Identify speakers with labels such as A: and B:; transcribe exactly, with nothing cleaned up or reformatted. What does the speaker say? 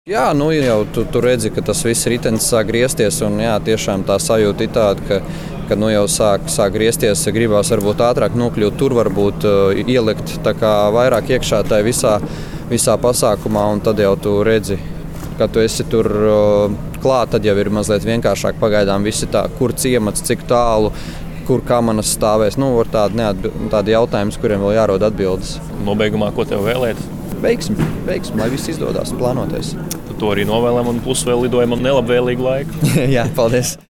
A: Jā, nu jau tu, tu redzi, ka tas viss ritenis sāk griezties. Un, jā, tiešām tā sajūta ir tāda, ka, ka nu jau sāk, sāk griezties. Gribās varbūt ātrāk nokļūt tur, varbūt uh, ielikt tā kā vairāk iekšā tajā visā, visā pasākumā. Un tad jau tu redzi, ka tu esi tur uh, klāt. Tad jau ir mazliet vienkāršāk pagaidām visi tā, kur ciemats, cik tālu, kur kamanas stāvēs. Nu, var tādi, neatbi- tādi jautājumi, uz kuriem vēl jārod atbildes.
B: Nobeigumā, ko tev vēlēt?
A: Veiksim, veiksim, lai viss izdodas plānoties.
B: To arī novēlam un plus vēl lidojumam nelabvēlīgu laiku.
A: Jā, paldies!